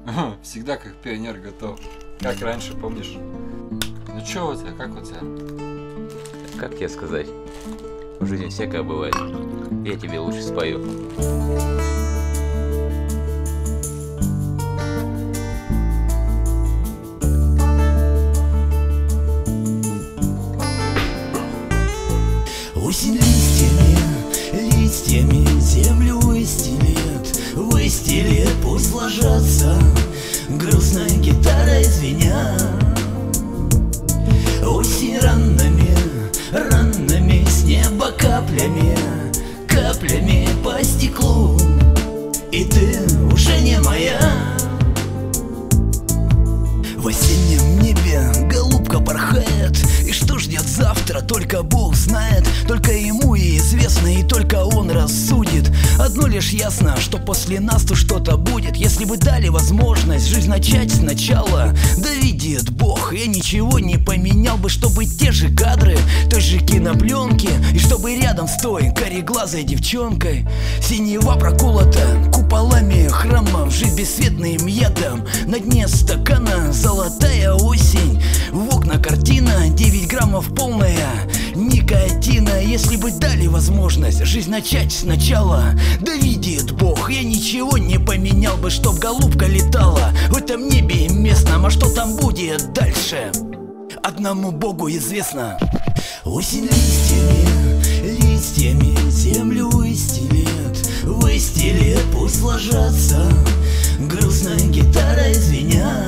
Всегда как пионер готов. Как раньше, помнишь? Ну чё у тебя, как у тебя? Как тебе сказать? В жизни всякое бывает. Я тебе лучше спою. Осень листьями землю выстелит, пусть ложатся грустная гитара звеня. Осень ранними с неба каплями по стеклу, и ты уже не моя. В осеннем небе голубка порхает, и что ждет завтра, только Бог знает. Только ему и известно, и только он рассудит. Одно лишь ясно, что после нас тут что-то будет. Если бы дали возможность жизнь начать сначала, да видит Бог, я ничего не поменял бы, чтобы те же кадры той же кинопленки, и чтобы рядом с той кореглазой девчонкой синева проколота куполами храмов, жить бесцветным ядом на дне стакана. Золотая осень, в окна картина, 9 граммов полная никотина. Если бы дали возможность жизнь начать сначала, да видит Бог, я ничего не поменял бы, чтоб голубка летала в этом небе местном. А что там будет дальше, одному Богу известно. Осень листьями землю выстелит, пусть ложатся грустная гитара звеня.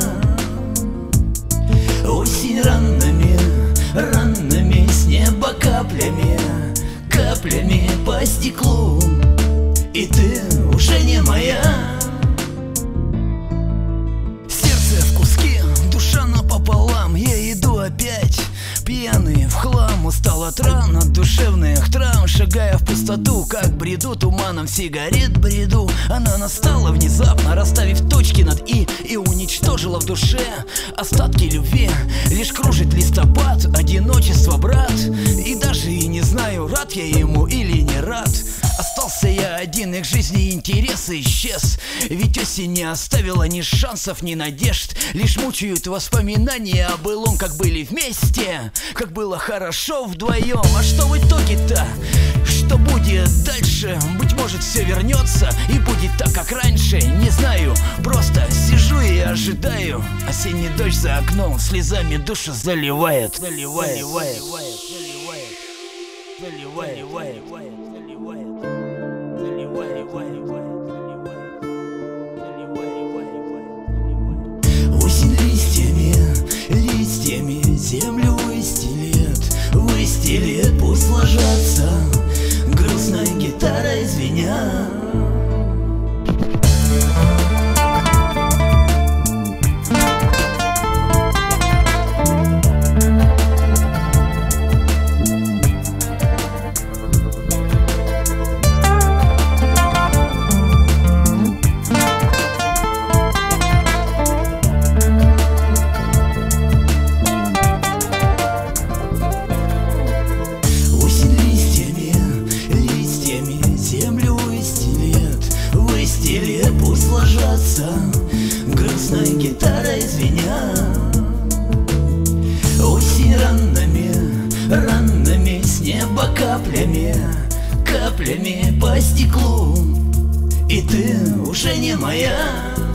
Осень ранними с неба каплями по стеклу, и ты уже не моя. Сердце в куски, душа напополам, я иду опять пьяный в хлам. Устал от ран, от душевных травм, шагая в пустоту, как бреду туманом сигарет бреду. Она настала внезапно, расставив точки над «и» уничтожила в душе остатки любви. Лишь кружит листопад, одиночество, брат, и даже и не знаю, рад я ему или не рад. Остался я один, и к жизни интерес исчез. Ведь осень не оставила ни шансов, ни надежд. Лишь мучают воспоминания о былом, как были вместе, как было хорошо вдвоем. А что в итоге-то? Что будет дальше? Быть может, все вернется и будет так, как раньше. Не знаю, просто сижу и ожидаю. Осенний дождь за окном слезами душу заливает. Осень листьями землю выстелит, пусть ложатся грустная гитара звеня. Пусть ложатся грустная гитара звеня. Осень ранними с неба каплями по стеклу, и ты уже не моя.